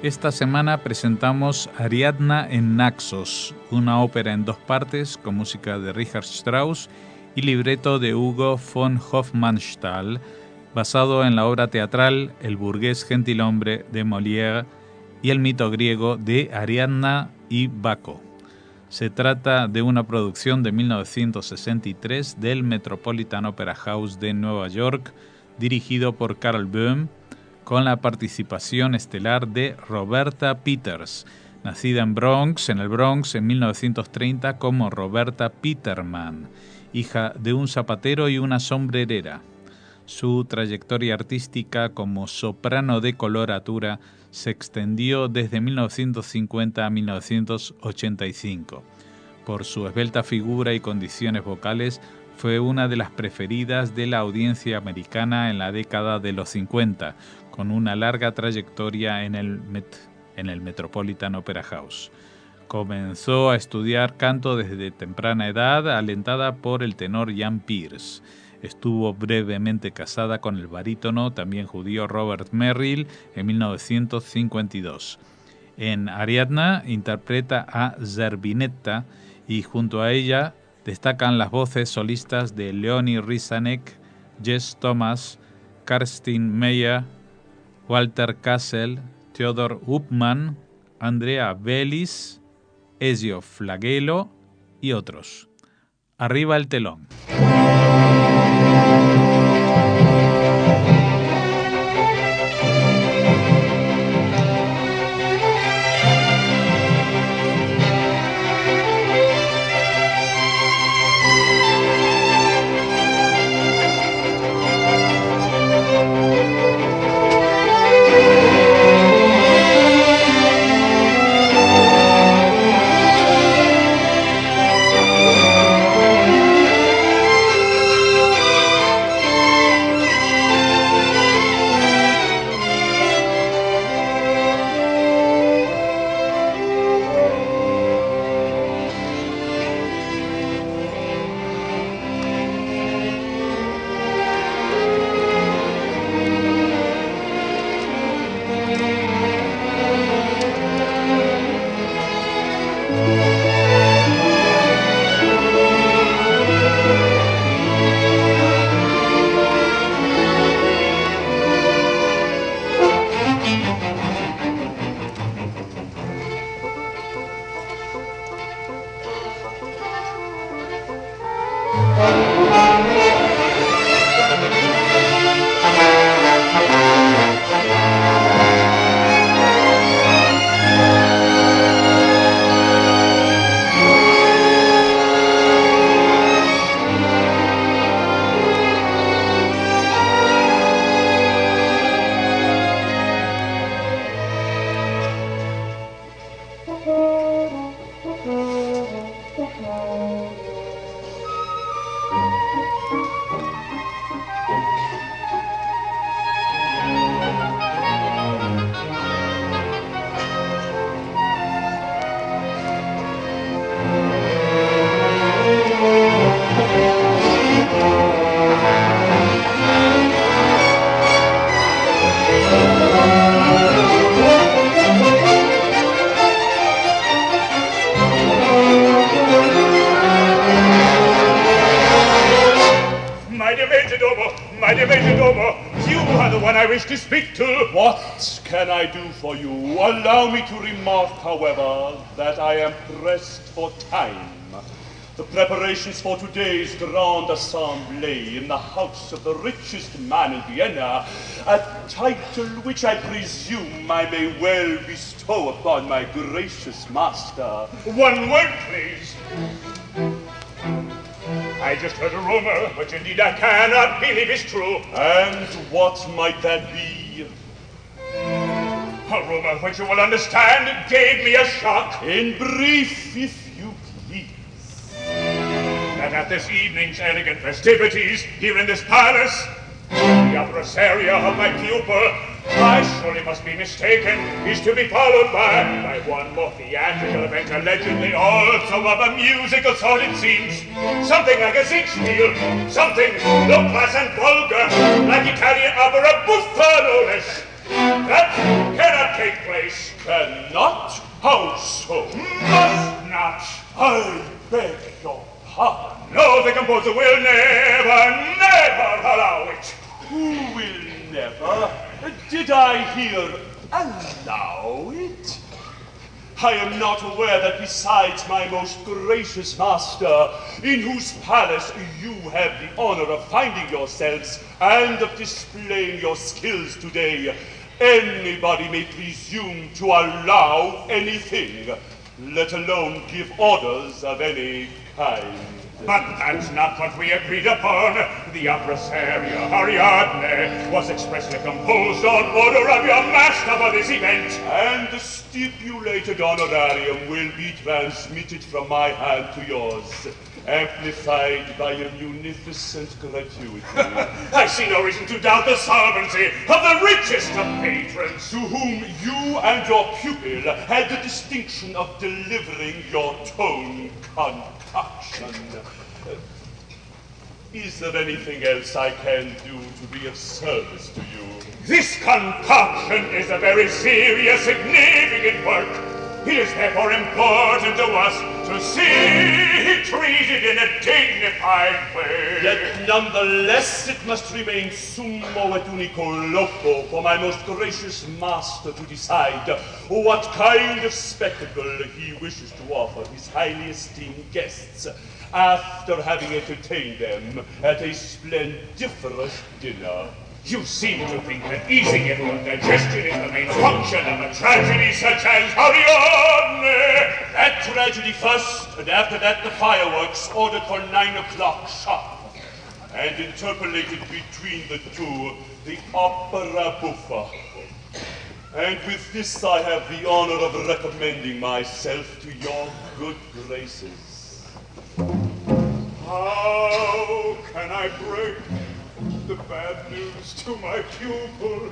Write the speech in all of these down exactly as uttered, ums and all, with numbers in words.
Esta semana presentamos Ariadna en Naxos, una ópera en dos partes con música de Richard Strauss y libreto de Hugo von Hofmannsthal, basado en la obra teatral El burgués gentilhombre de Molière y el mito griego de Ariadna y Baco. Se trata de una producción de mil novecientos sesenta y tres del Metropolitan Opera House de Nueva York, dirigido por Karl Böhm, con la participación estelar de Roberta Peters, nacida en Bronx, en el Bronx en mil novecientos treinta como Roberta Peterman, hija de un zapatero y una sombrerera. Su trayectoria artística como soprano de coloratura se extendió desde mil novecientos cincuenta a mil novecientos ochenta y cinco. Por su esbelta figura y condiciones vocales, fue una de las preferidas de la audiencia americana en la década de los cincuenta, con una larga trayectoria en el, Met, en el Metropolitan Opera House. Comenzó a estudiar canto desde temprana edad, alentada por el tenor Jan Peerce. Estuvo brevemente casada con el barítono, también judío, Robert Merrill, en mil novecientos cincuenta y dos. En Ariadna interpreta a Zerbinetta y junto a ella destacan las voces solistas de Leonie Risanek, Jess Thomas, Kerstin Meyer, Walter Kassel, Theodor Upman, Andrea Bellis, Ezio Flagelo y otros. Arriba el telón. To speak to. What can I do for you? Allow me to remark, however, that I am pressed for time. The preparations for today's grand assembly in the house of the richest man in Vienna, a title which I presume I may well bestow upon my gracious master. One word, please. I just heard a rumor, which indeed I cannot believe is true. And what might that be? A rumor which you will understand gave me a shock. In brief, if you please. That at this evening's elegant festivities here in this palace, the impresario of my pupil, I surely must be mistaken, is to be followed by, by one more theatrical event, allegedly also of a musical sort it seems. Something like a Singspiel, something low class and vulgar, like Italian opera buffa, no less. That cannot take place. never did I hear allow it. I am not aware that besides my most gracious master, in whose palace you have the honor of finding yourselves and of displaying your skills today, anybody may presume to allow anything, let alone give orders of any kind. But that's not what we agreed upon. The opera seria Ariadne was expressly composed on order of your master for this event. And the stipulated honorarium will be transmitted from my hand to yours, amplified by a munificent gratuity. I see no reason to doubt the solvency of the richest of patrons, to whom you and your pupil had the distinction of delivering your tone concoction. Is there anything else I can do to be of service to you? This concoction is a very serious, significant work. It is therefore important to us to see it treated in a dignified way. Yet nonetheless it must remain summo et unico loco for my most gracious master to decide what kind of spectacle he wishes to offer his highly esteemed guests after having entertained them at a splendiferous dinner. You seem to think that easy inward digestion is the main function of a tragedy such as Ariadne. That tragedy first, and after that the fireworks ordered for nine o'clock sharp. And interpolated between the two, the opera buffa. And with this I have the honor of recommending myself to your good graces. How can I break the bad news to my pupil?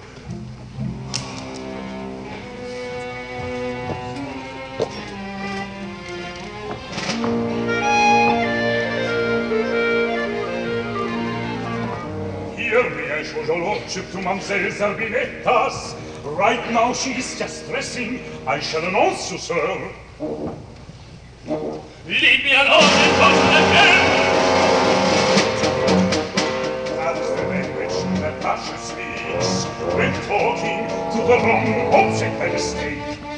Hear me, I show your lordship to Mademoiselle Zerbinettas. Right now she is just dressing. I shall announce you, sir. Leave me alone and go to the That is the language that Pasha speaks when talking to the wrong object by mistake.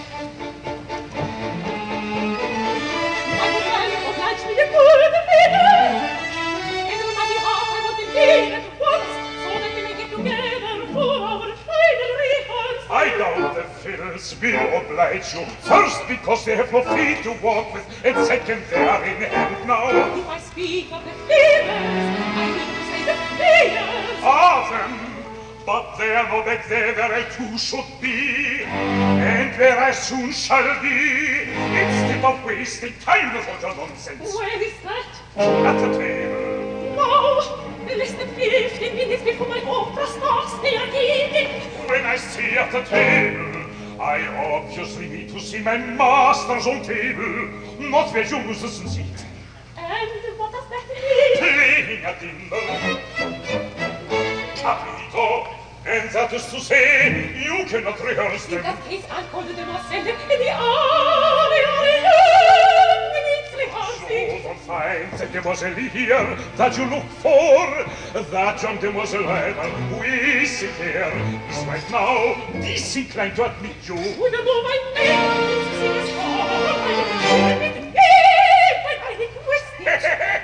My friend obliged me to pull the figure. And on my behalf I want to leave at once, so that we may get together for our final rehearsal. I doubt the fiddles will oblige you, first because they have no feet to walk with, and second they are in hand now. If I speak of the figures, I mean to say the players. Are them, but they are not back there where I too should be, and where I soon shall be, instead of wasting time with all your nonsense. Where is that? At the table. No, less than fifteen minutes before my opera starts, they are eating. When I see at the table, I obviously need to see my masters on table, not where you musicians sit. And what does that mean? Playing at dinner. Capito, and that is to say, you cannot rehearse them. In that case, I'll call the demoiselle in the aria Ariadne needs rehearsing. You don't find the demoiselle here that you look for. That young demoiselle either who is here is right now disinclined to admit you. We don't know my name. Sing a song. I will admit it when I request it.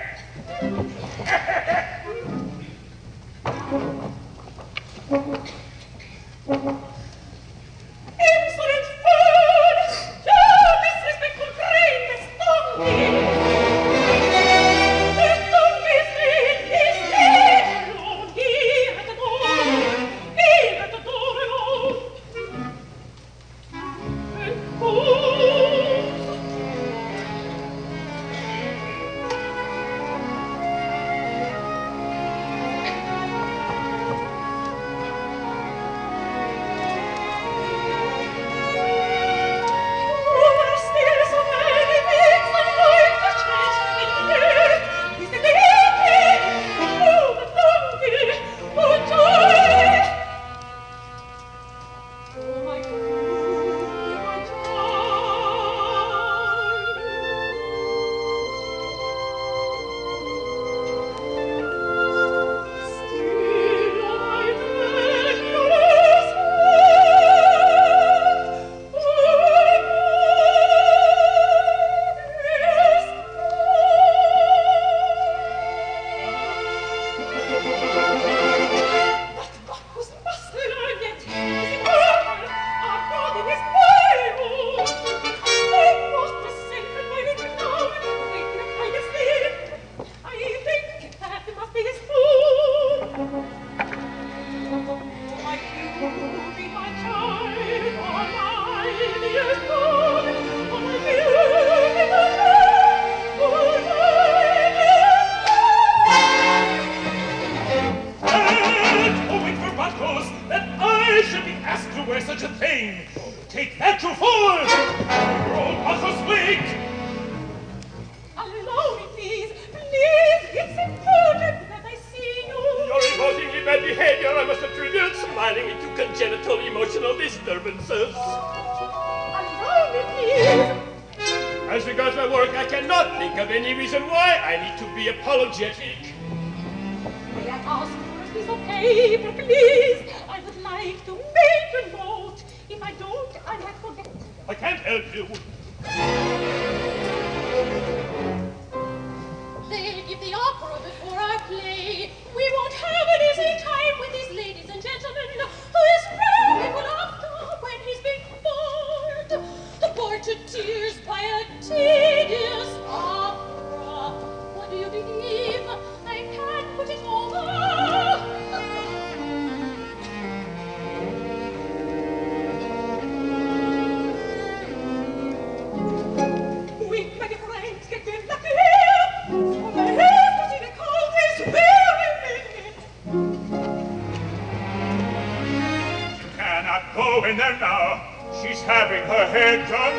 Insolent fool! You disrespectful brain, this donkey! This donkey's name is dead alone. He at the door. He at the door alone. And fools! Such a thing. Take that, you fool! You're all Passos weak! Allow me, please, please. It's important that I see you. Your revoltingly bad behavior I must attribute smiling into congenital emotional disturbances. Allow me, please. As regards my work, I cannot think of any reason why I need to be apologetic. May I ask for a piece of paper, please? I would like to make a note. If I don't, I might forget. I can't help you. They give the opera before our play. We won't have an easy time with these ladies and gentlemen who is very well after when he's been bored. Bored to tears by a tedious opera. What do you believe? I can't put it over. Wink, my dear friends, get in the clear. For my head to see the cold this very minute. You cannot go in there now. She's having her hair done.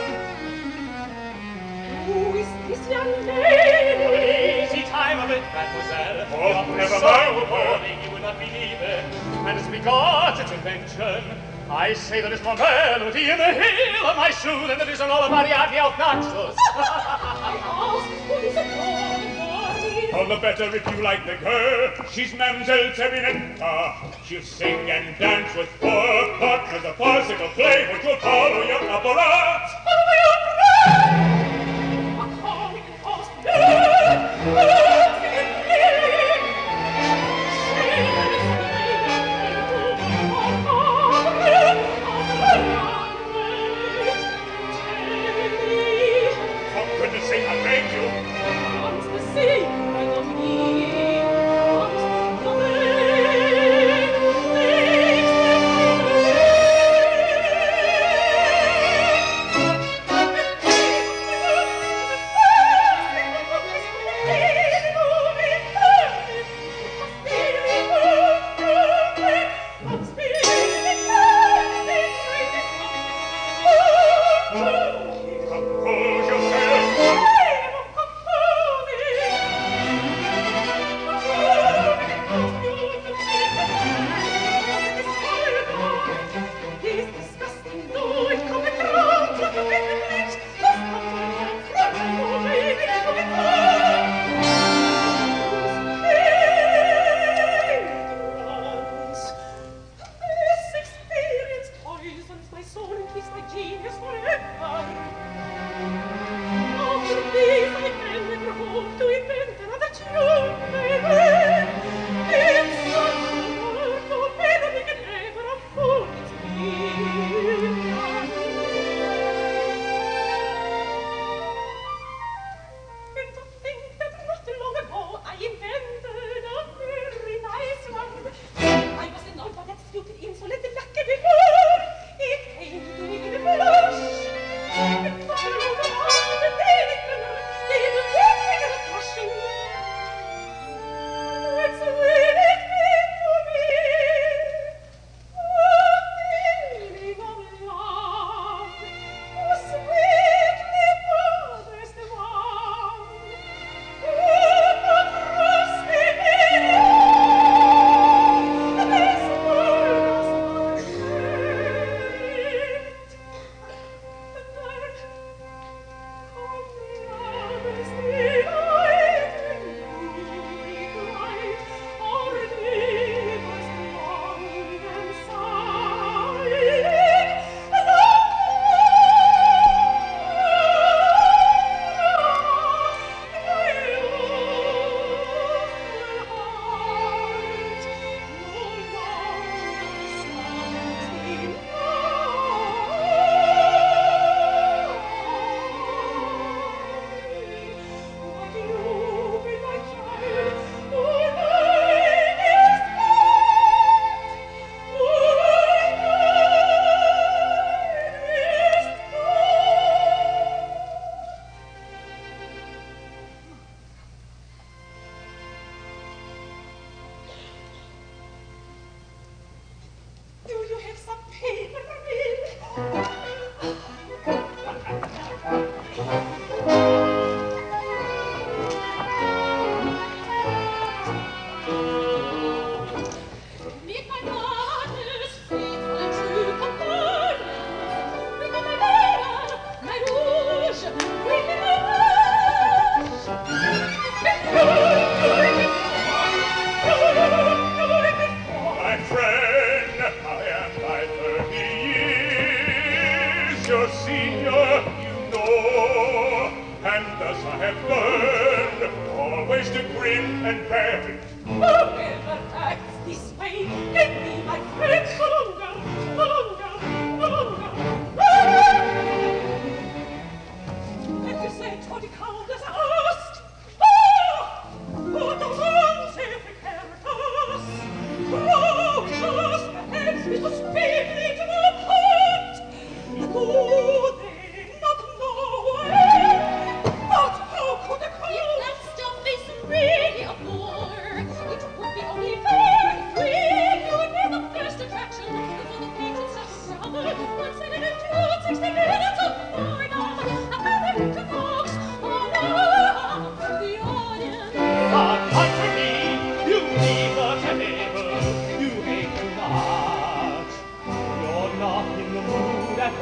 Who is this young lady? Easy time of it, mademoiselle. Oh, never so mind. boring, you would not believe it. And as regards its invention, I say there is more melody in the heel of my shoe than there is in all of Mariaghi of Naxos. I ask, who is it for? All the better if you like the girl. She's Mademoiselle Tevinetta. She'll sing and dance with four partners. A farcical play which will follow your opera. Follow my opera! A comic post. For goodness sake, I beg you. Comes the sea, I love me. Comes the rain, makes me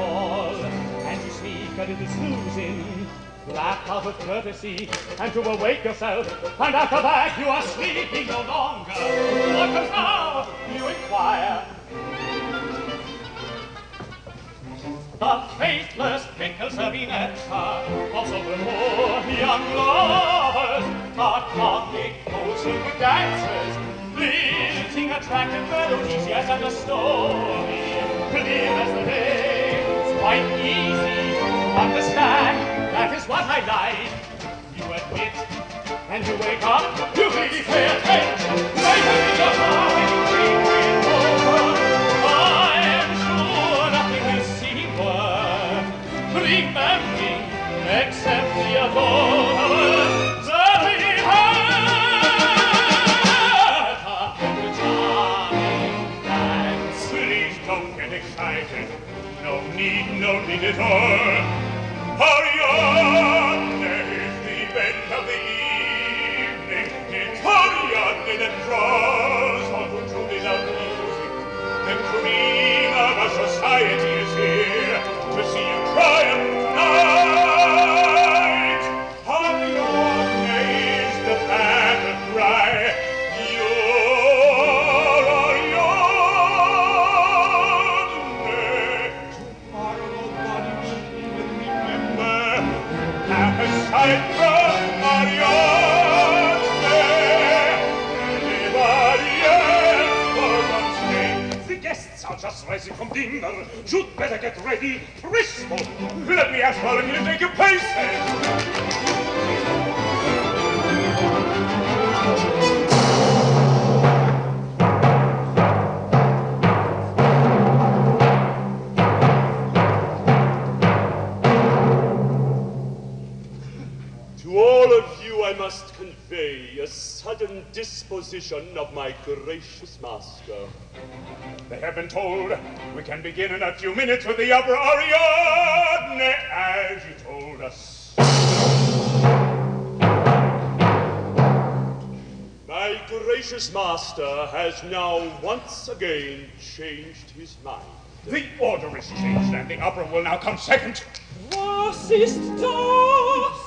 call, and you sneak a little snoozing, laugh out of courtesy, and to awake yourself, and after that you are sleeping no longer. What comes now? You inquire. The faithless pickle serving at her, also the more young lovers, are comic posing with dancers, lilting attractive melodies, yes, and a story, clear as the day, it's quite easy to understand, that is what I like. You admit, and you wake up, you really pay attention, later in your mind, dream it over. I am sure nothing will seem worth remembering, except the adorable Zarina, the charming dance. Please don't get excited. No need, no need at all. Ariadne is the event of the evening. It's Ariadne that draws all who truly love music. The cream of our society is here to see you triumph tonight. Ariadne is the battle cry. You're Ariadne. Tomorrow nobody will remember. Aside from Ariadne, anybody else for one day. The guests are just rising from dinner. You'd better get ready, presto. Let me ask all of you to take your places. To all of you I must convey a sudden disposition of my gracious master. They have been told we can begin in a few minutes with the opera Ariadne, as you told us. My gracious master has now once again changed his mind. The order is changed, and the opera will now come second. Was ist das?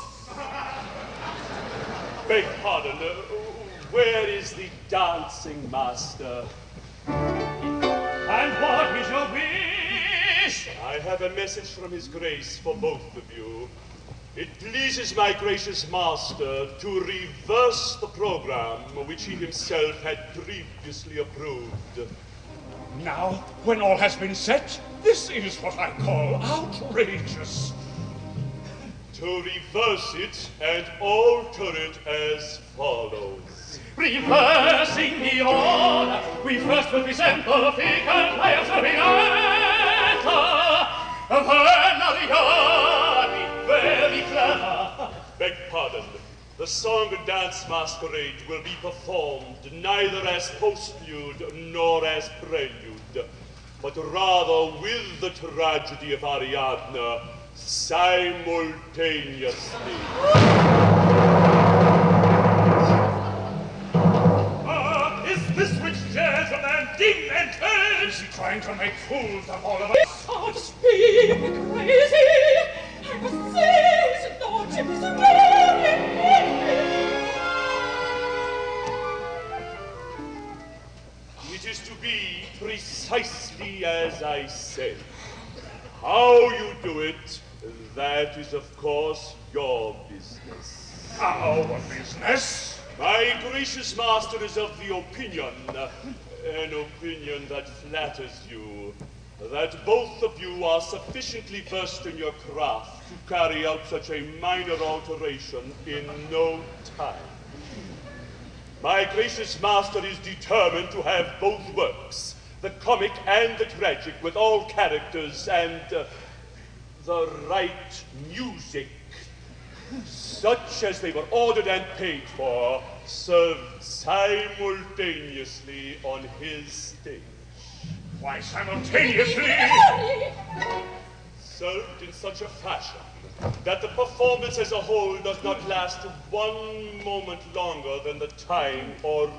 Beg pardon, uh, where is the dancing master? And what is your wish? I have a message from his grace for both of you. It pleases my gracious master to reverse the program which he himself had previously approved. Now, when all has been set, this is what I call outrageous. To reverse it and alter it as follows. Reversing the order, we first will present the fickle players of Inetta. Then Ariadne, very clever. Beg pardon. The song and dance masquerade will be performed neither as postlude nor as prelude, but rather with the tragedy of Ariadne simultaneously. Ah, is this which gentleman demented? Is he trying to make fools of all of us? Oh, to speak crazy! I must say, his lordship is very It is to be precisely as I say. How you do it, that is, of course, your business. Our business? My gracious master is of the opinion, an opinion that flatters you, that both of you are sufficiently versed in your craft to carry out such a minor alteration in no time. My gracious master is determined to have both works, the comic and the tragic, with all characters and uh, the right music, such as they were ordered and paid for, served simultaneously on his stage. Why simultaneously? Served in such a fashion that the performance as a whole does not last one moment longer than the time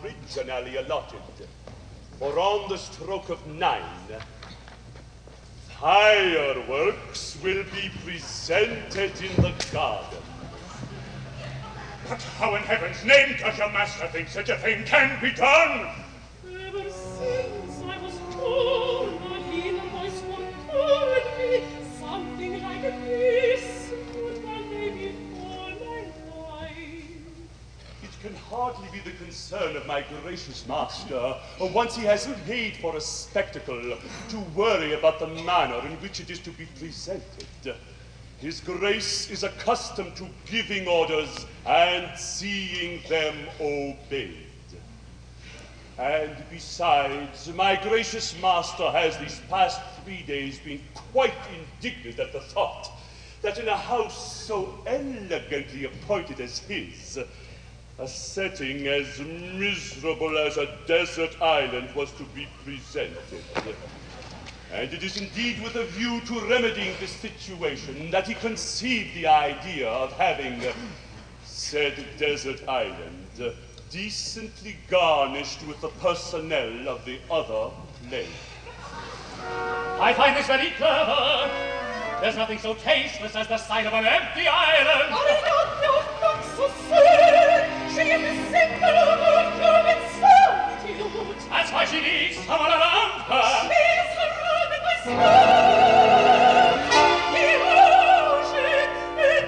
originally allotted. For on the stroke of nine, Fireworks will be presented in the garden. But how in heaven's name does your master think such a thing can be done? Ever since I was born, a little voice one told me something like this would one day befall my life. It can hardly be the concern of my gracious master, once he has paid for a spectacle, to worry about the manner in which it is to be presented. His Grace is accustomed to giving orders and seeing them obeyed. And besides, my gracious master has these past three days been quite indignant at the thought that in a house so elegantly appointed as his, a setting as miserable as a desert island was to be presented. And it is indeed with a view to remedying this situation that he conceived the idea of having said desert island decently garnished with the personnel of the other play. I find this very clever. There's nothing so tasteless as the sight of an empty island. Oh, no, no, not so soon. She is the symbol of human solitude. That's why she needs someone around her. She is surrounded by smoke, erosion, and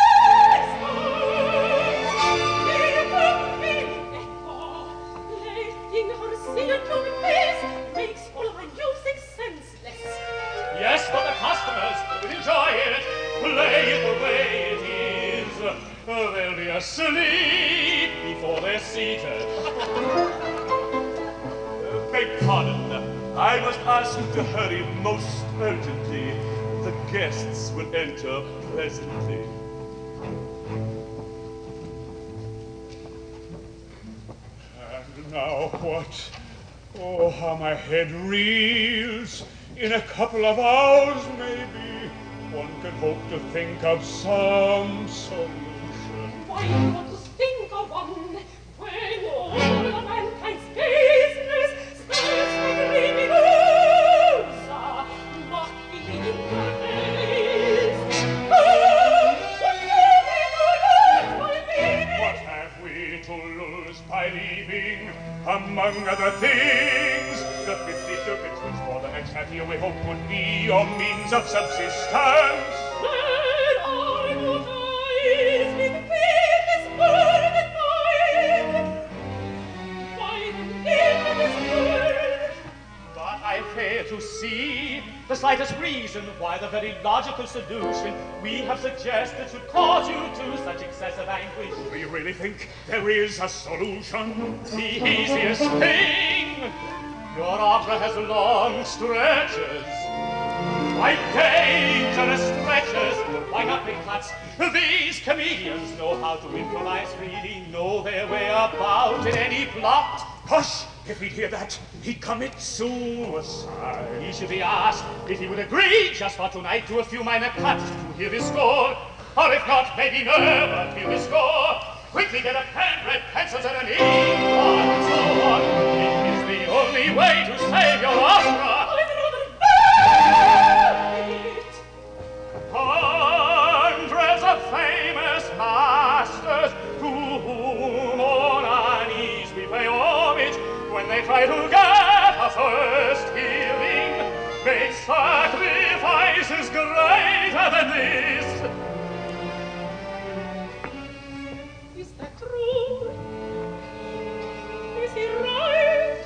icebergs. Give her me echo. Letting her see a human face makes all my music senseless. Yes, but the customers will enjoy it. Play it the way it is. They'll be asleep before they're seated. Uh, beg pardon. I must ask you to hurry most urgently. The guests will enter presently. And now what? Oh, how my head reels. In a couple of hours, maybe, one can hope to think of some solution. Why not to think of one when all of mankind's business stands like leaving Rosa, mocking in the face? Oh, what have we to lose by leaving? What have we to lose by leaving? Among other things, the fifty ducats which for the next half year we hope would be your means of subsistence. Then I will rise with this burden mine. Why then give this word? But I fail to see the slightest reason why the very logical solution we have suggested should cause you to such excessive anguish. Do you really think there is a solution? The easiest thing. Your opera has long stretches. Why dangerous stretches? Why not big cuts? These comedians know how to improvise freely, know their way about in any plot. Hush! If he'd hear that, he'd commit suicide. He should be asked if he would agree just for tonight to a few minor cuts to hear this score. Or if not, maybe never hear this score. Quickly get a pen, red pencils, and an ink, and so on. It is the only way to save your opera. Hundreds of famous masters to whom on our knees we pay homage when they try to get a first hearing, make sacrifices greater than this. Is that true? Is he right?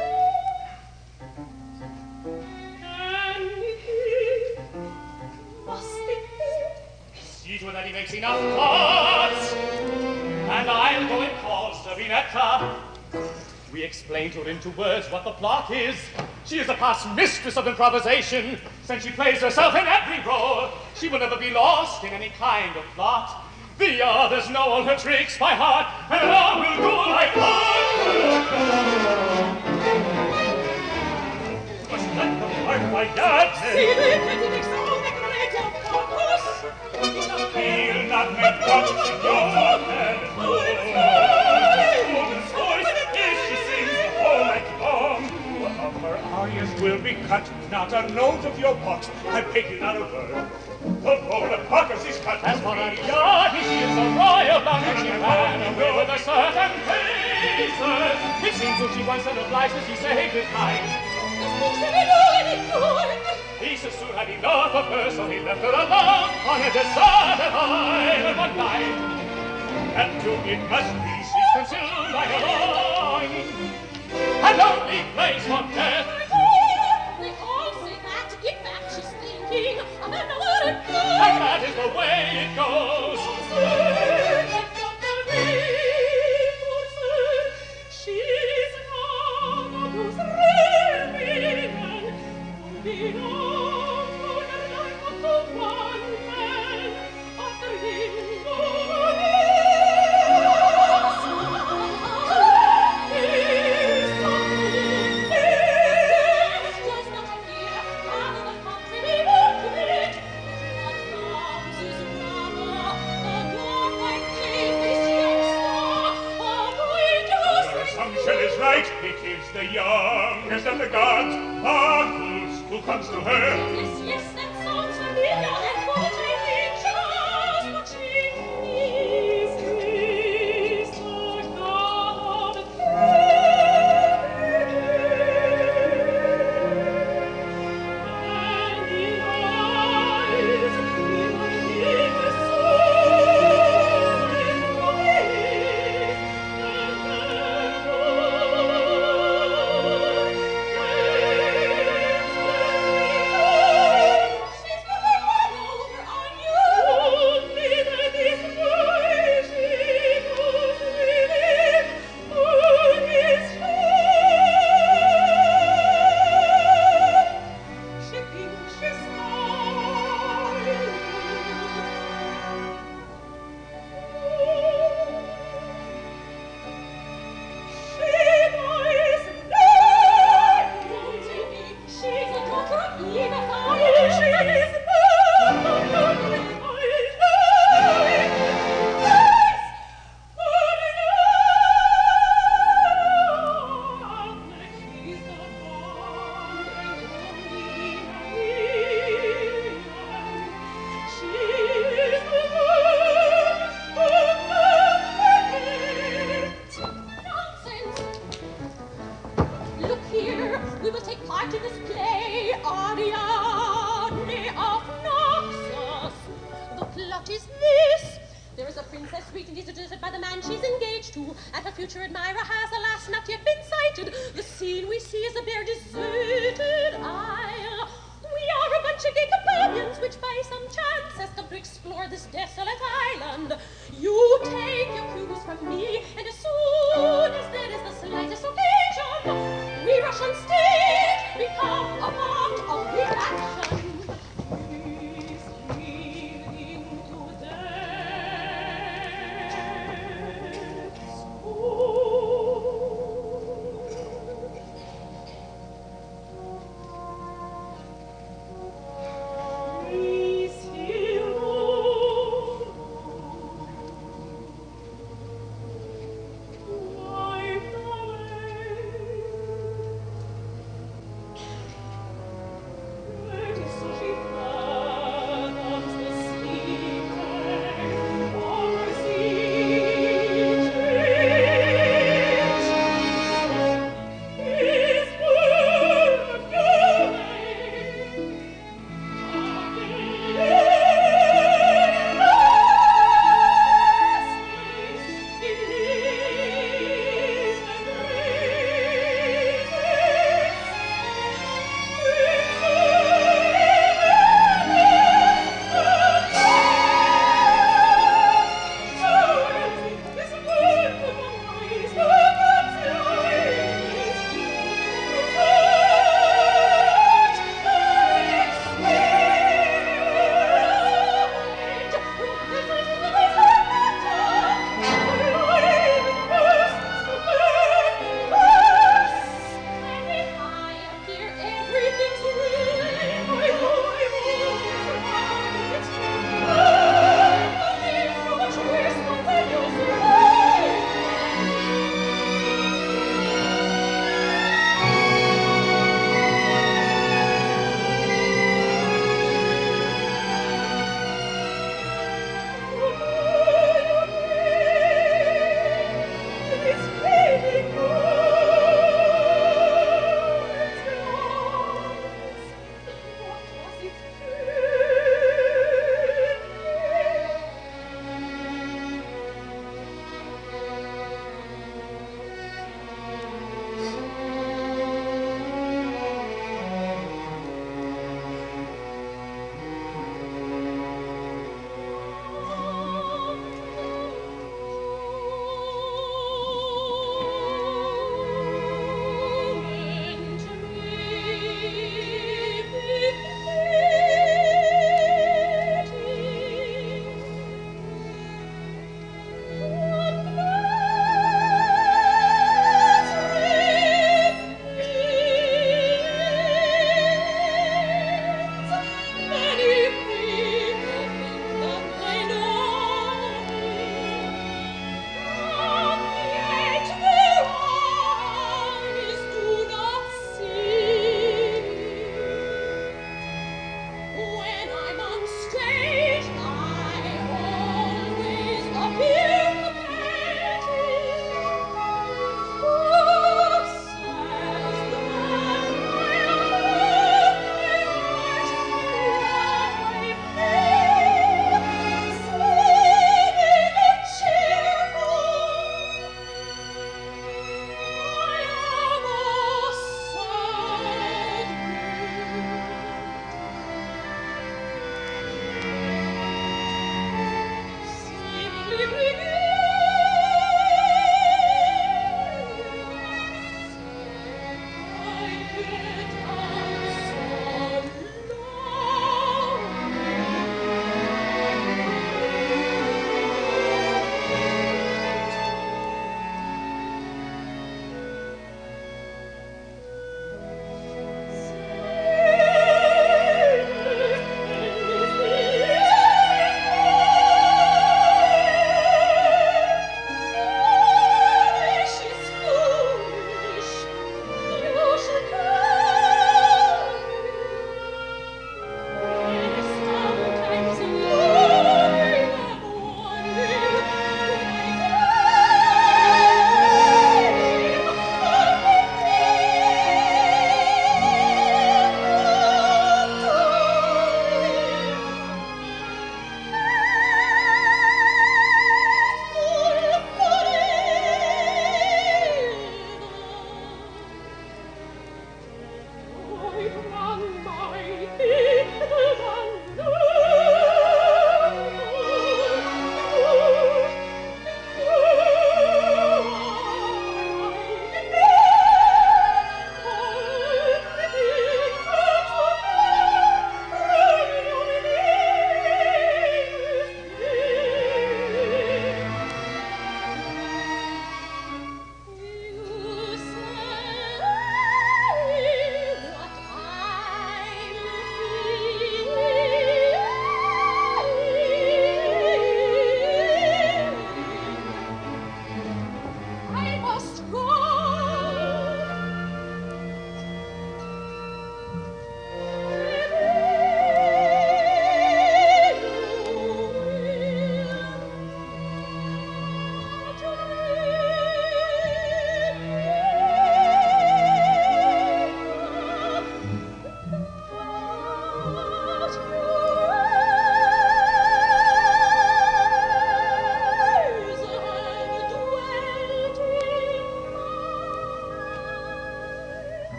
Can it be? Must it be? See to it that he makes enough cuts, and I'll go and call Serinetta. We explain to her into words what the plot is. She is a past mistress of improvisation. Since she plays herself in every role, she will never be lost in any kind of plot. The others know all her tricks by heart, and all will do like clockwork. Must let them learn by that. See the critics all the great of Corpus. He'll not make cuts in your head. Woman's voice, if she sings the whole night long, of her warriors will be cut, not a note of your pot. I beg you not a word. The roll of pockets is cut. As for Ariadne, she is a royal blonde, and she ran away with a certain faces. It seems that she once said obliged that she saved his life. He soon had enough of her, so he left her alone on a deserted island one night. And too it must be she's consumed by a longing, a lonely place for death. They all say that, in fact, she's thinking of another girl. And that is the way it goes. She's not who's raving, belongs to the life of the one man after him goes. He's not he's just not here, out of the country we won't quit. What comes is rather the dark-eyed king is youngster, a boy just Your like assumption is right. It is the youngest of the gods, Argus, who comes to her. Yes, yes, that sounds familiar, and what I think just what she is, is the god of and he lies in the soul in the ways, and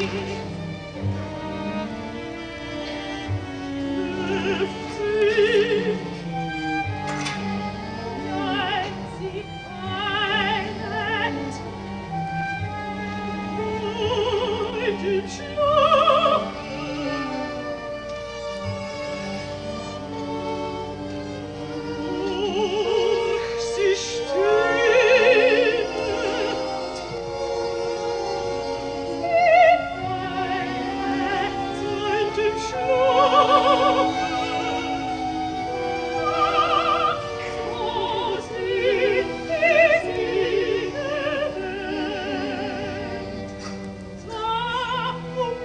Oh,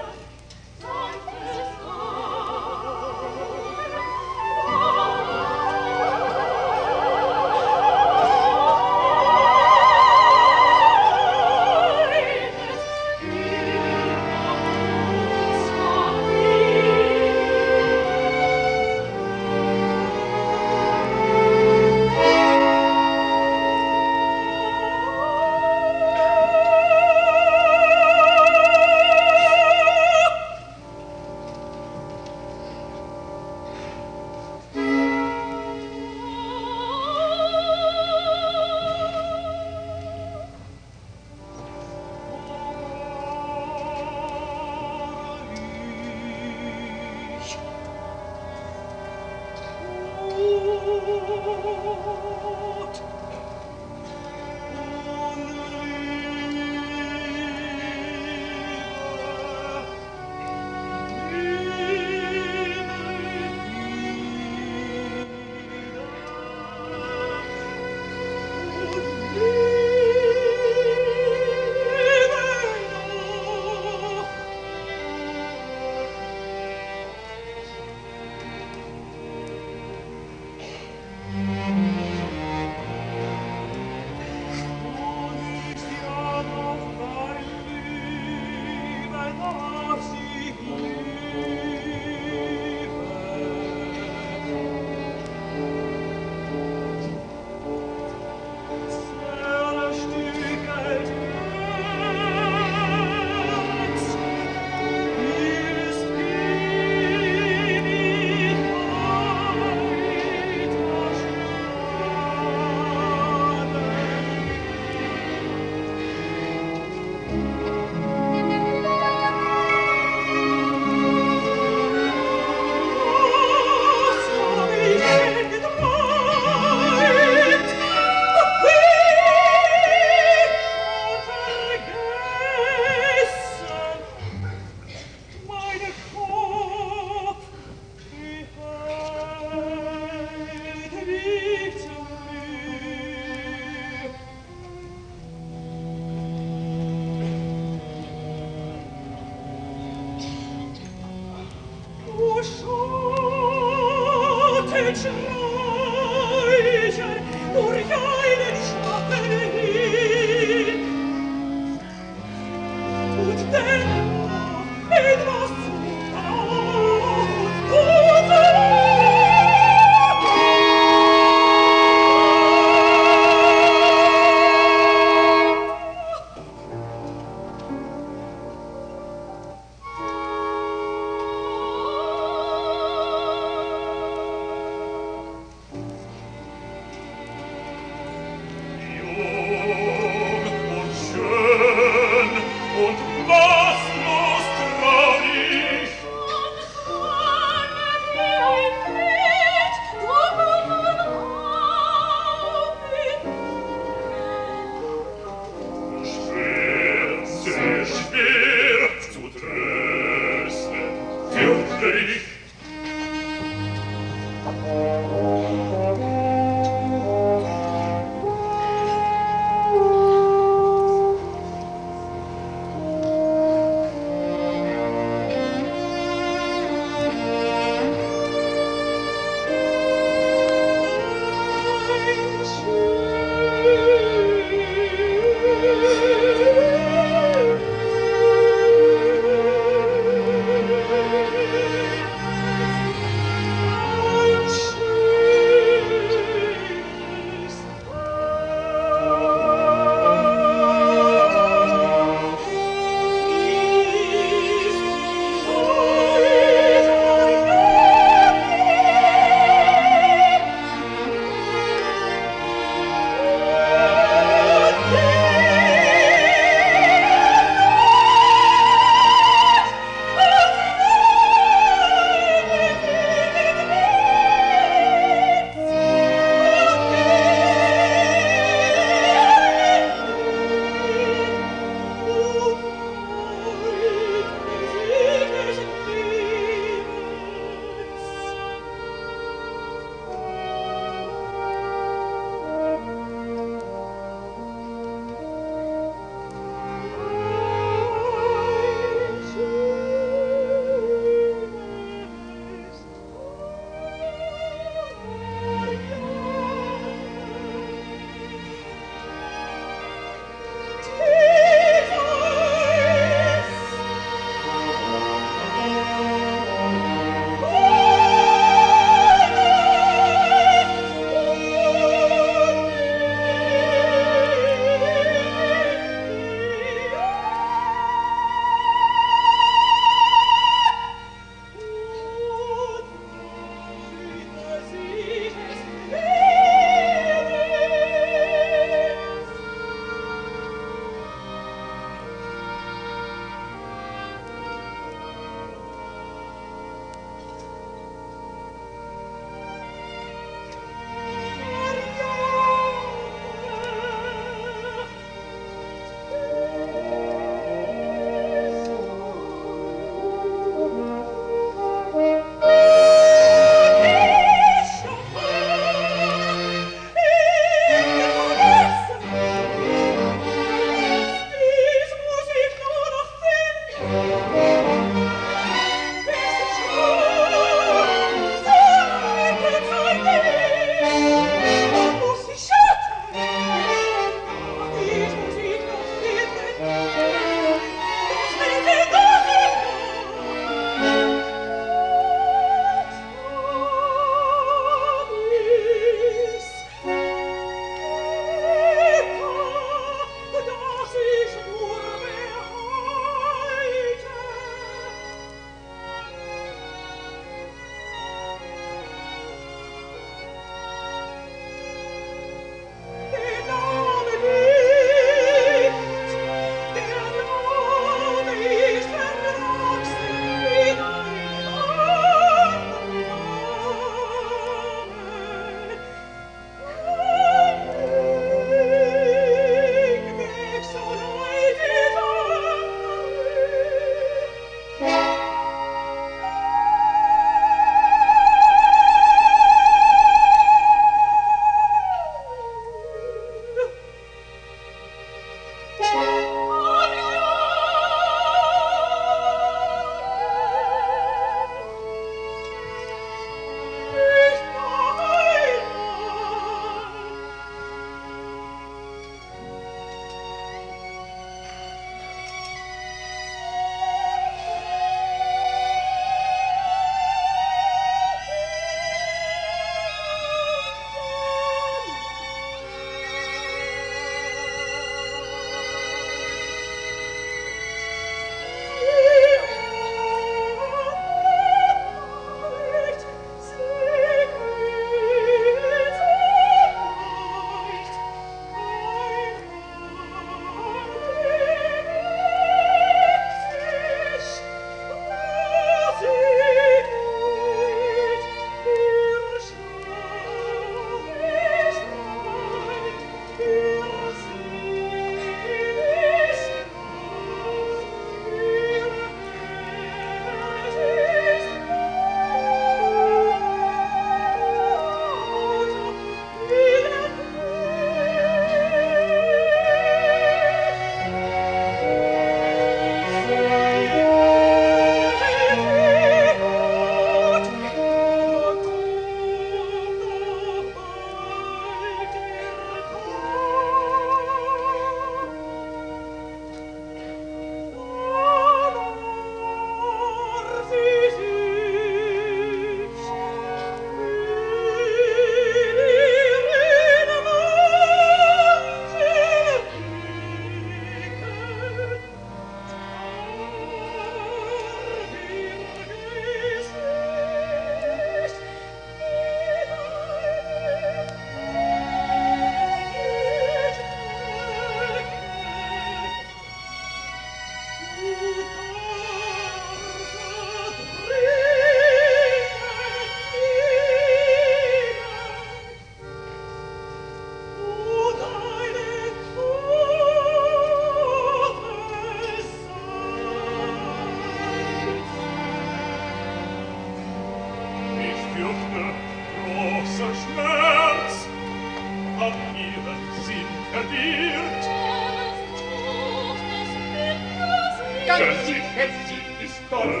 Schön sie, fett sie, ist toll.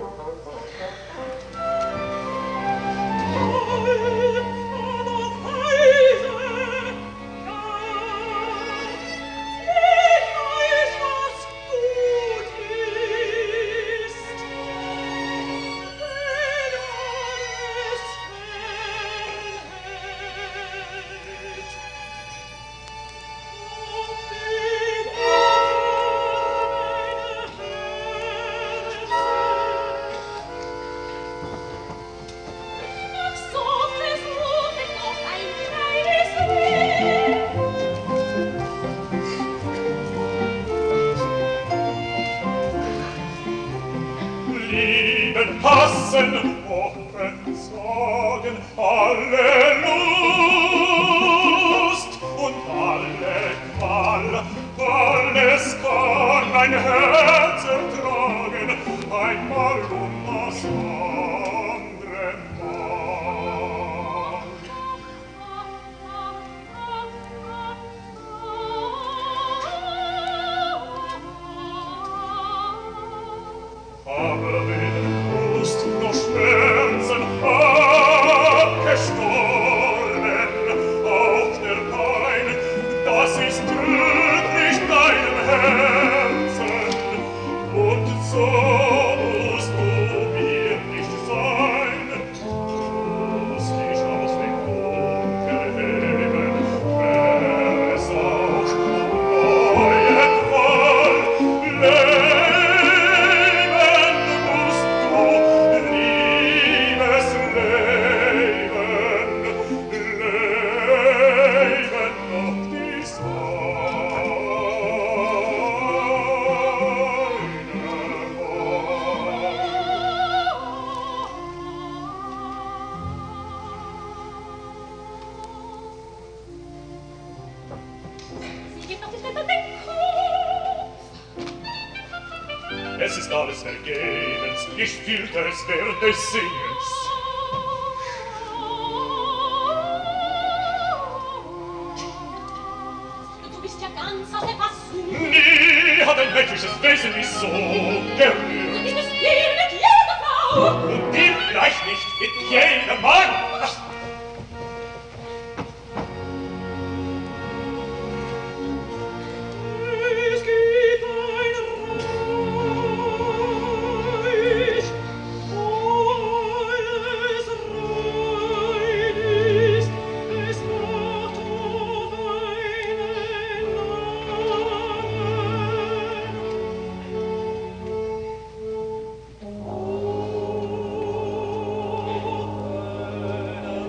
Hassen, hoffen, sorgen, alle Lust und alle Qual, alles kann ein Herz ertragen, einmal um das andere Mal. Aber wenn Brust noch Schmerzen abgestorben, auf der Pein, das ist tödlich deinem Herzen, und so musst du mir nicht sein. Muss dich aus dem Dunkel heben, wäre es auch neue Qual, leben musst du, liebes Leben, leben noch dies Sie gibt auf die Städte den Kopf. Es ist alles vergebens, ich fühlte es während des Singens. Du bist ja ganz aus der Fassung. Nie hat ein menschliches Wesen mich so gerührt. Du bist es hier mit jeder Frau. Und dir gleich nicht mit jedem Mann. Es gibt ein Reich, wo alles rein ist, es macht auf einen Namen.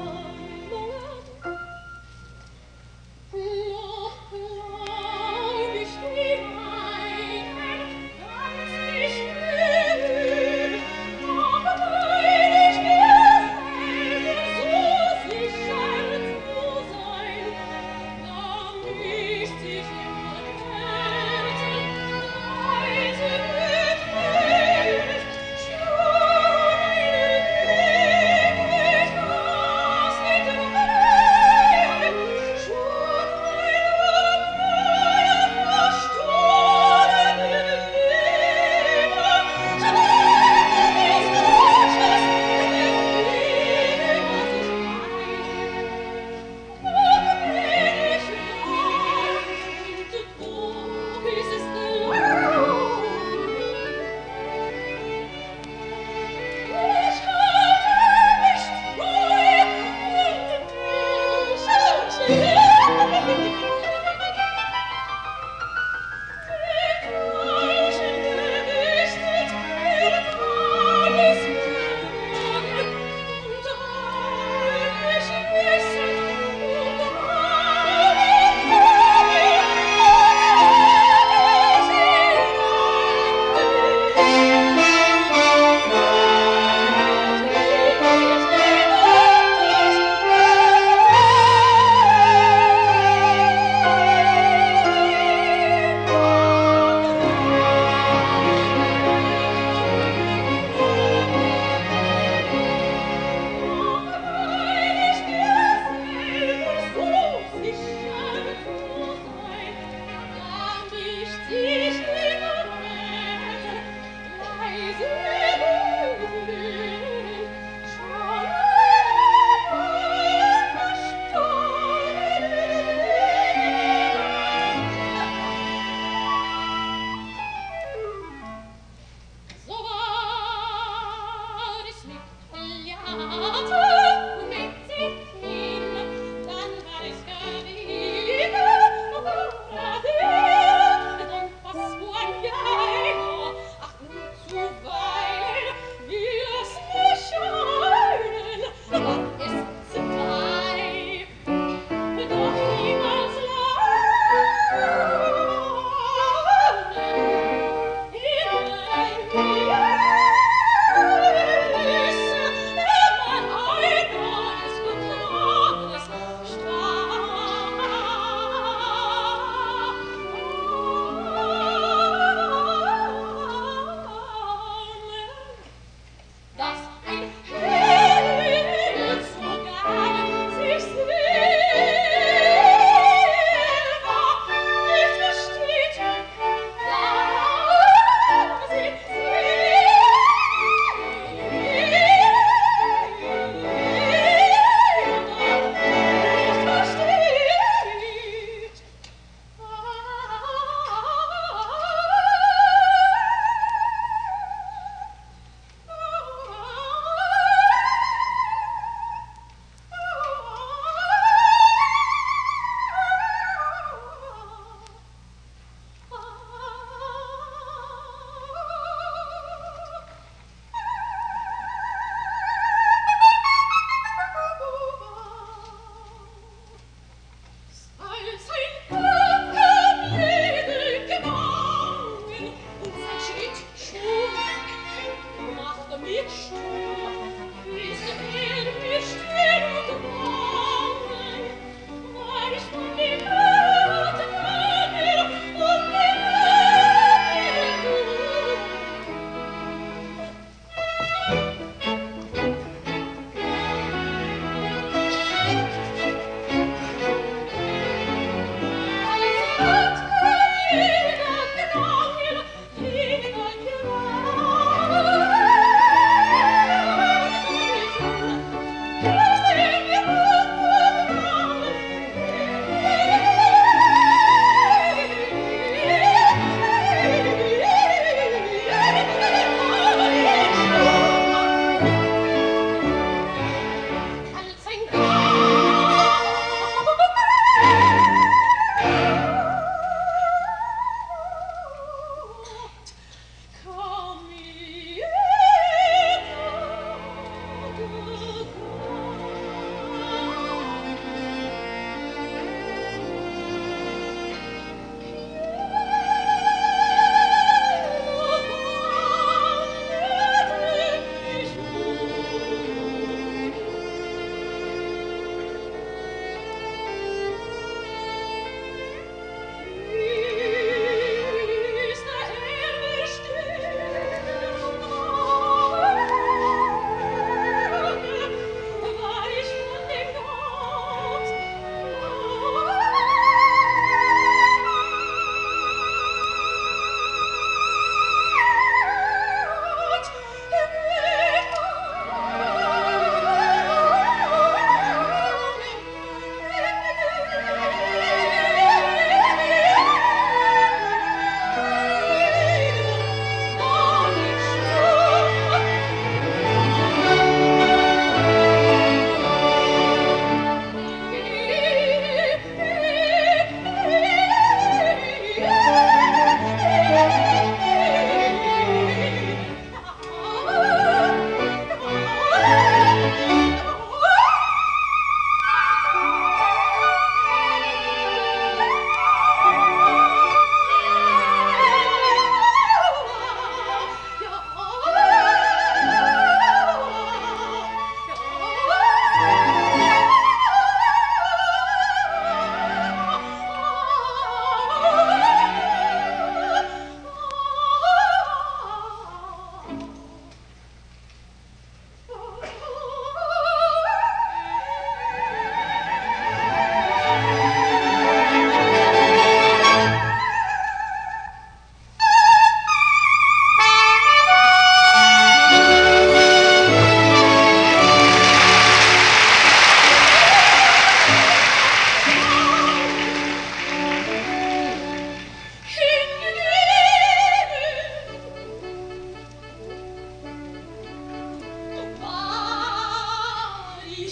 Thank you.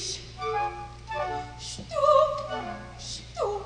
dich. Stumm, stumm.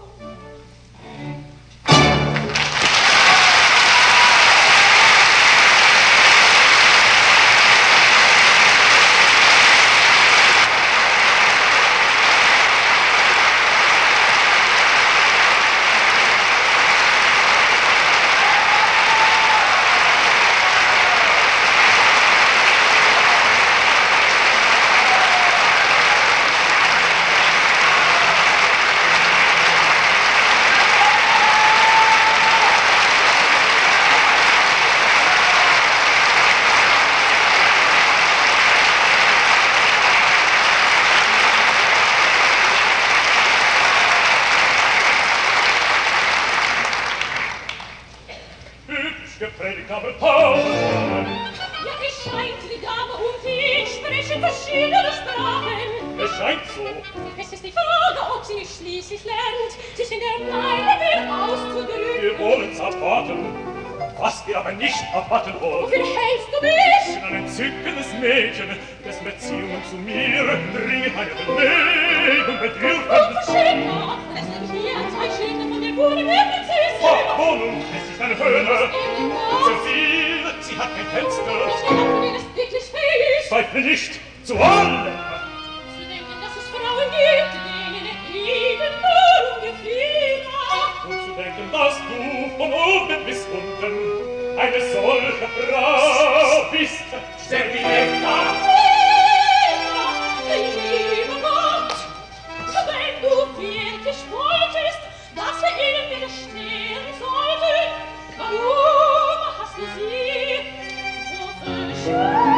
Predikabel Paul. Ja, es scheint, die Dame und ich sprechen verschiedene Sprachen. Es scheint so. Es ist die Frage, ob sie nicht schließlich lernt, sich in der Kleine wieder auszudrücken. Wir wollen's abwarten, was wir aber nicht abwarten wollen. Wofür hältst du mich? Ich bin ein entzückendes Mädchen, dessen Beziehungen zu mir dringend eine Bewegung bedürfen. Unverschämter! Es sind hier zwei Schritte von der Wurde der Prinzessin. Oh, wo nun? Es ist eine Höhle. Was? Zu viel, sie hat kein Fenster. Ich glaube, du bist wirklich fähig. Zweifle nicht, zu allem. Zu denken, dass es Frauen gibt, denen es liegen nur ungefähr. Und zu denken, dass du von oben bis unten eine solche Frau bist. Stell dich nicht ab. Lieber Gott, wenn du wirklich wolltest, dass wir ihnen widerstehen sollten, warum hast du sie so verschont?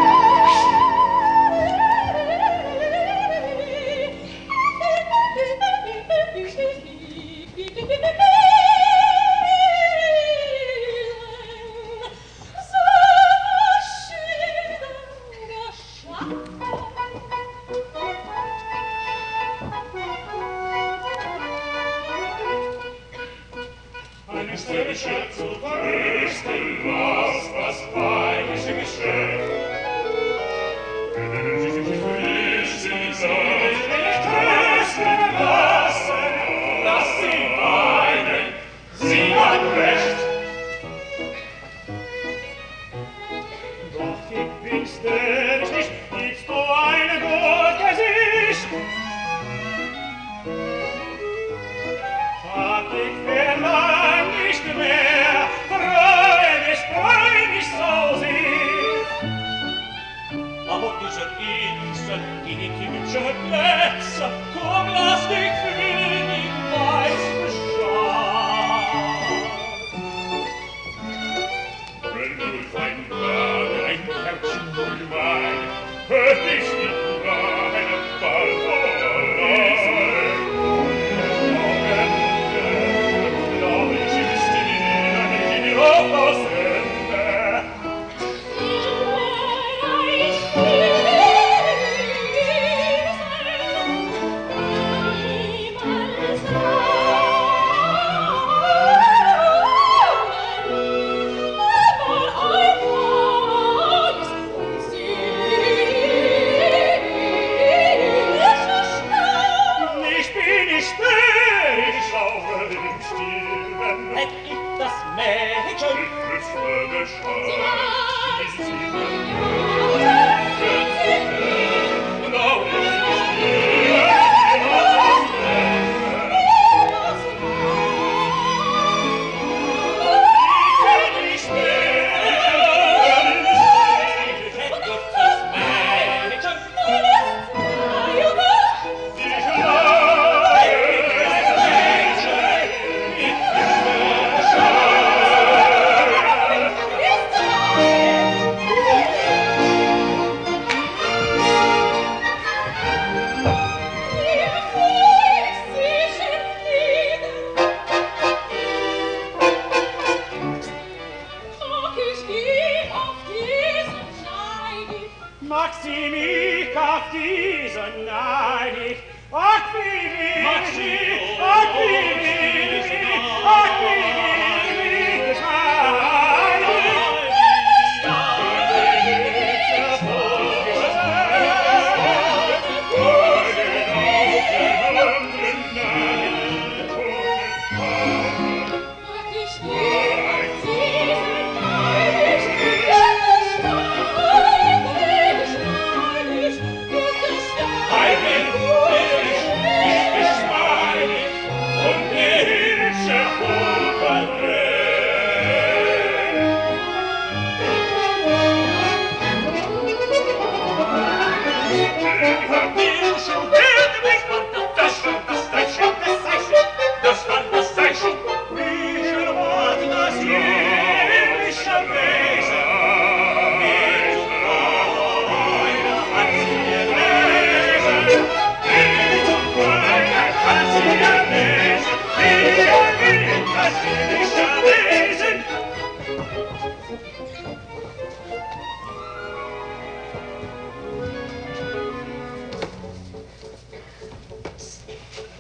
Eine Störche zu fürchten, was, was peinliche geschehen. Wenn sie sich fürchten, soll ich nicht trösten lassen, lass sie weinen, sie hat recht. Doch ich wünschte dich nicht, gibst du eine gut Gesicht. Tag ich verlang nicht mehr, freu mich, freu mich so sehr. Aber diese Insel, die hübsche Plätze, komm, lass dich fühlen im weißen Schal. Wenn du fein war, ein Herzchen voll mein, hör dich nicht nur einen Ball vor. Oh,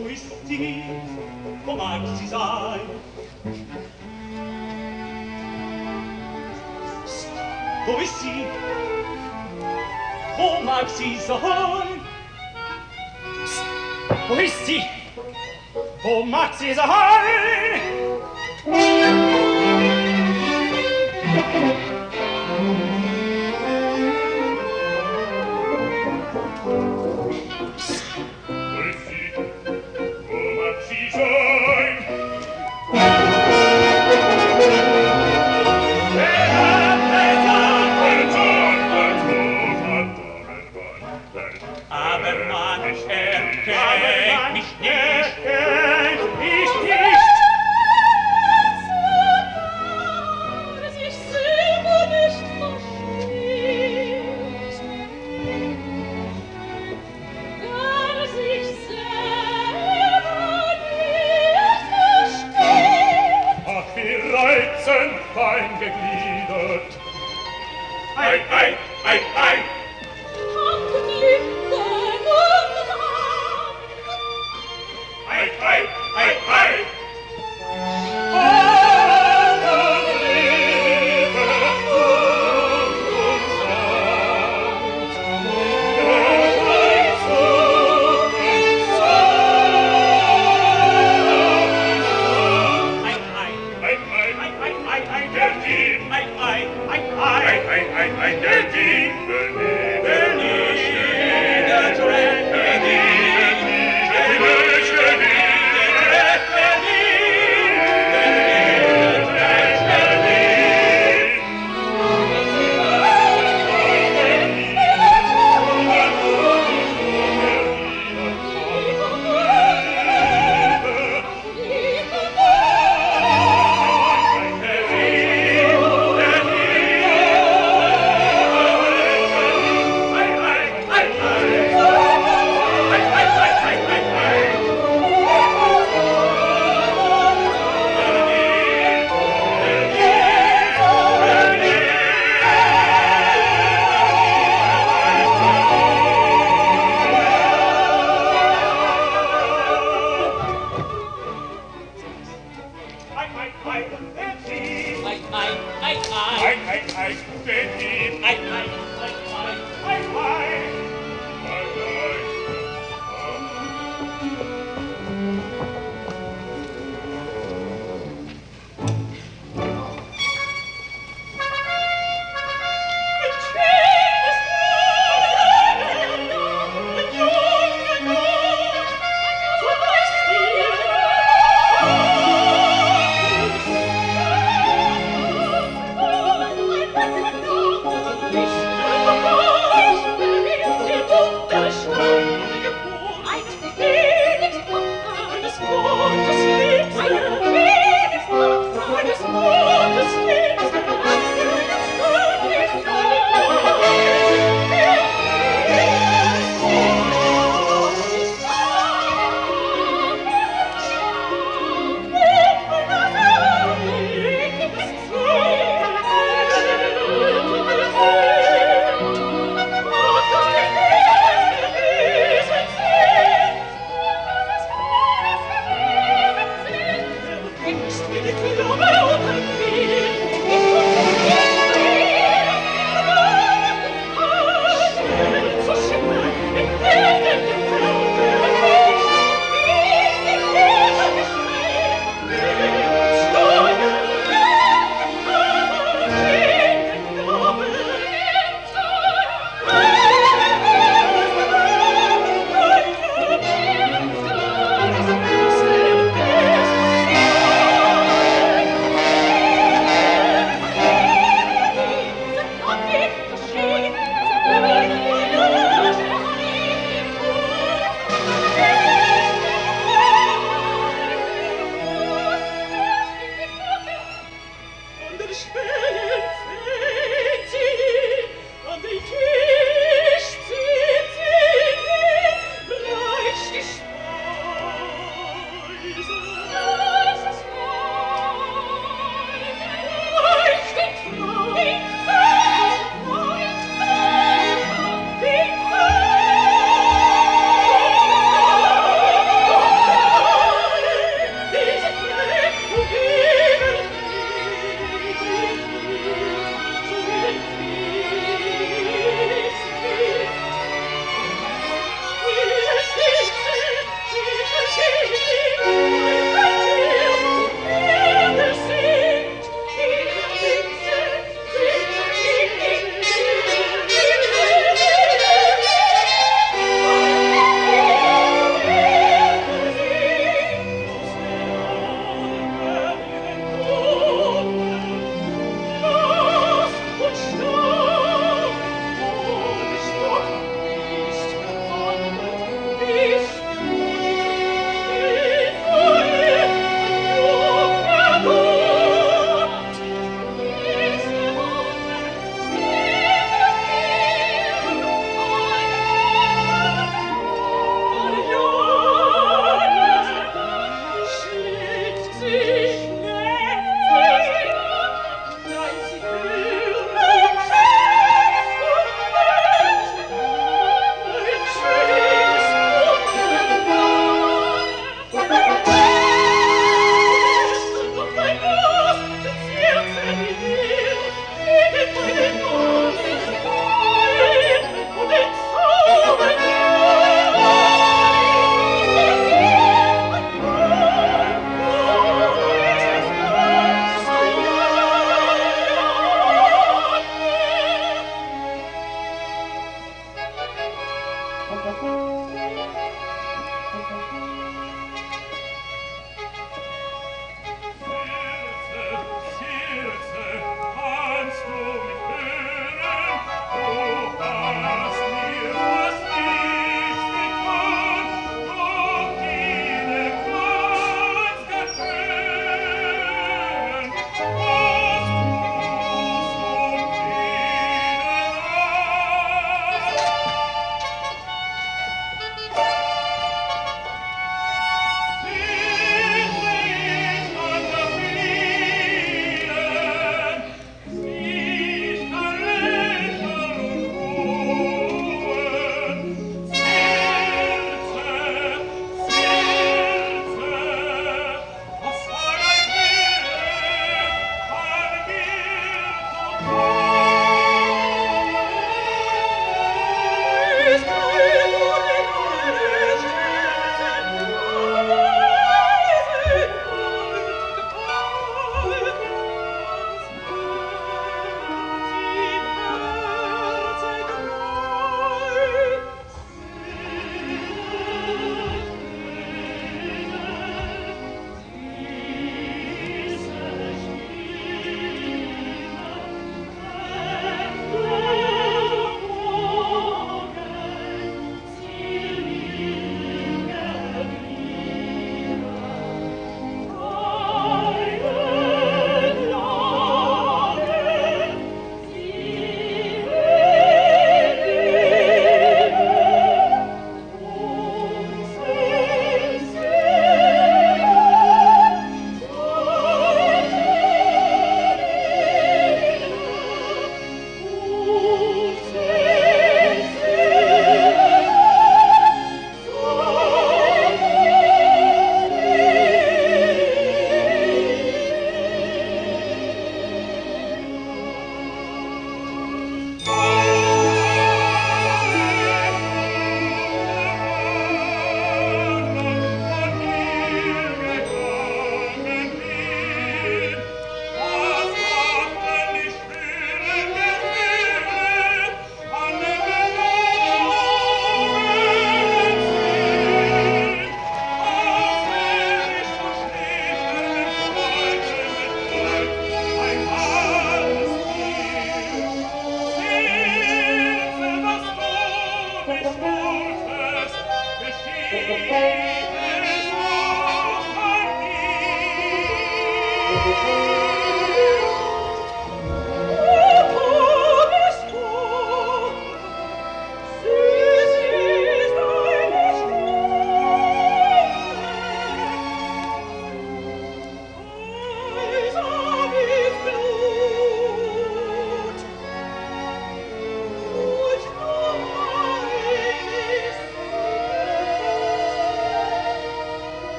Wo ist sie? Wo mag sie sein? Psst, wo ist sie? Wo mag sie sein? Psst, wo ist sie? Wo mag sie sein? Hey!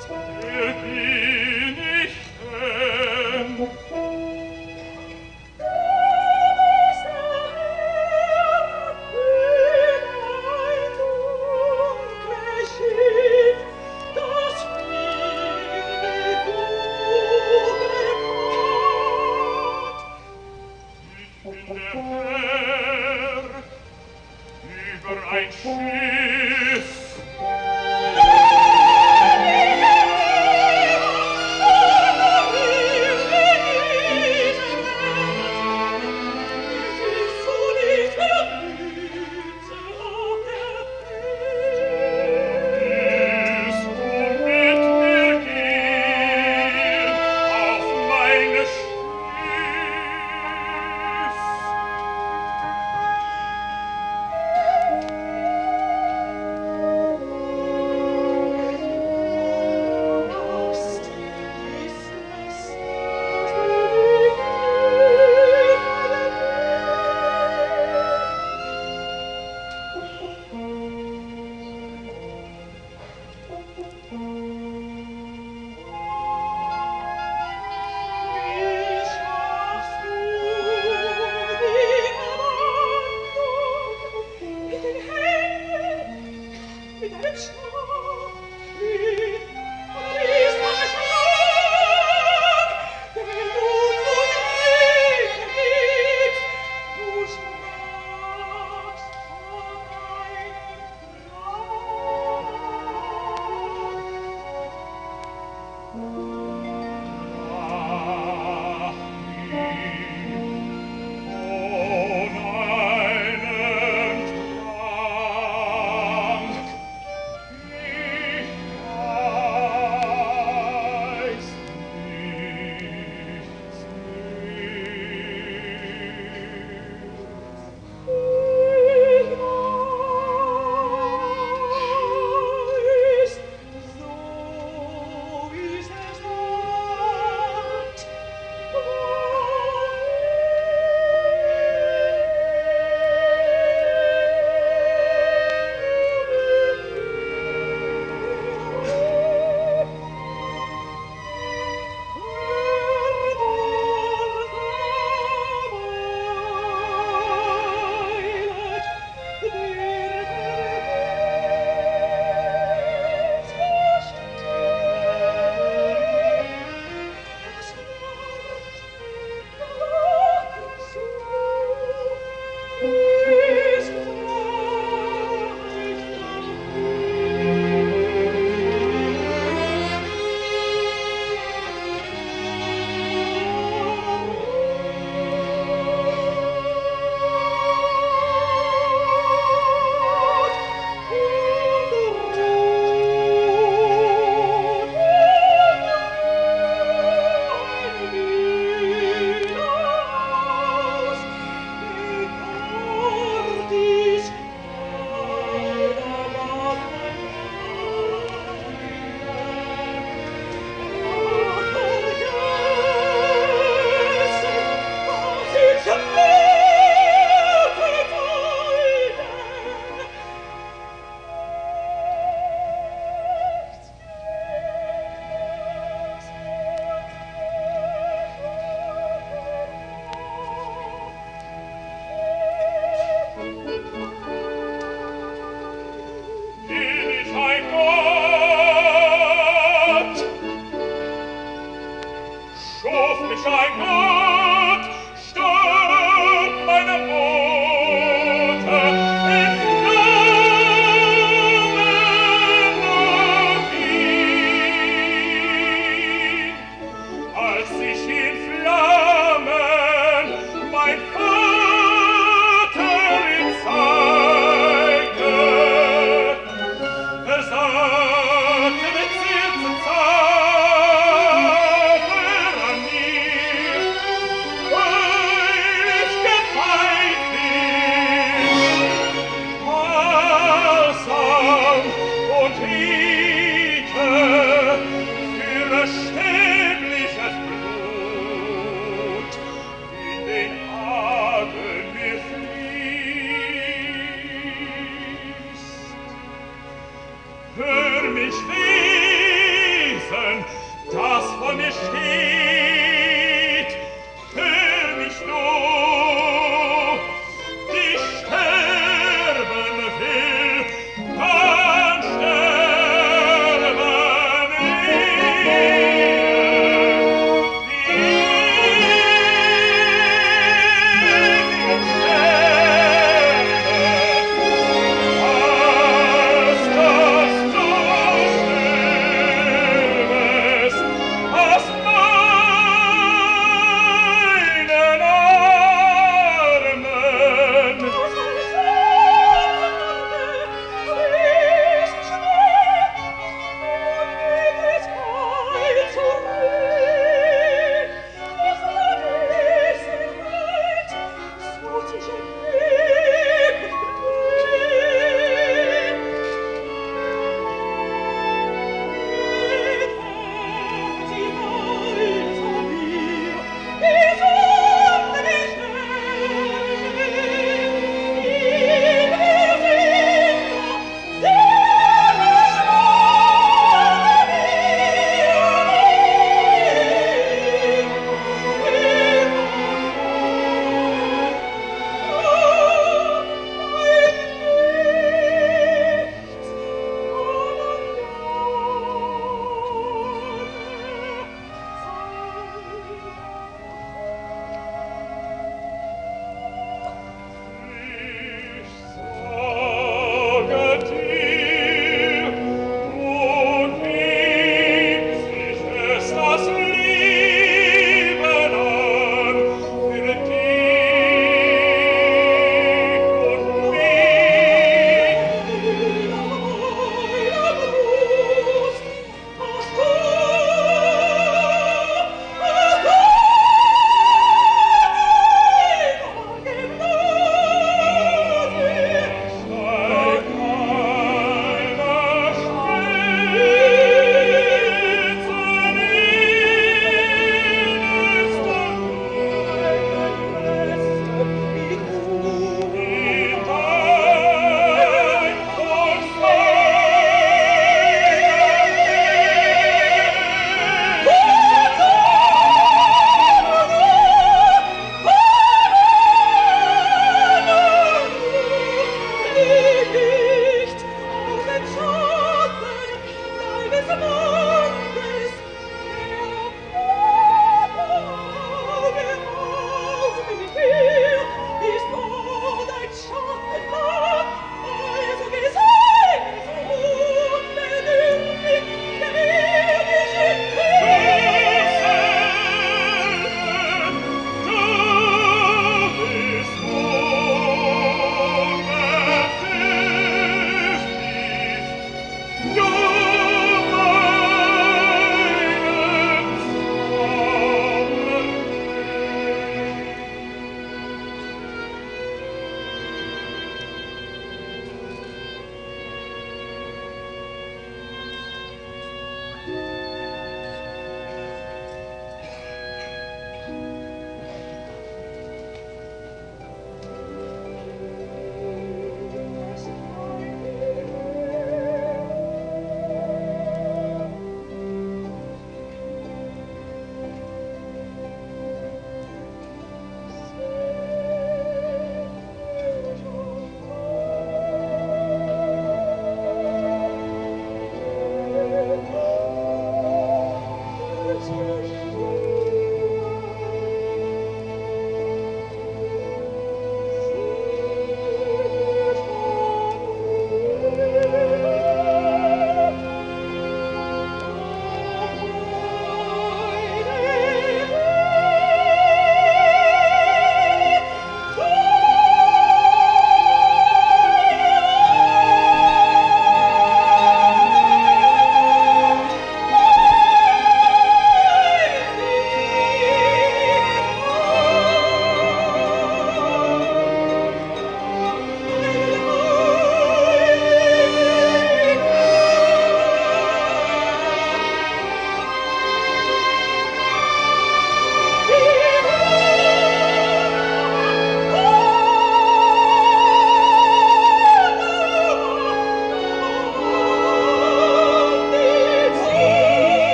Oh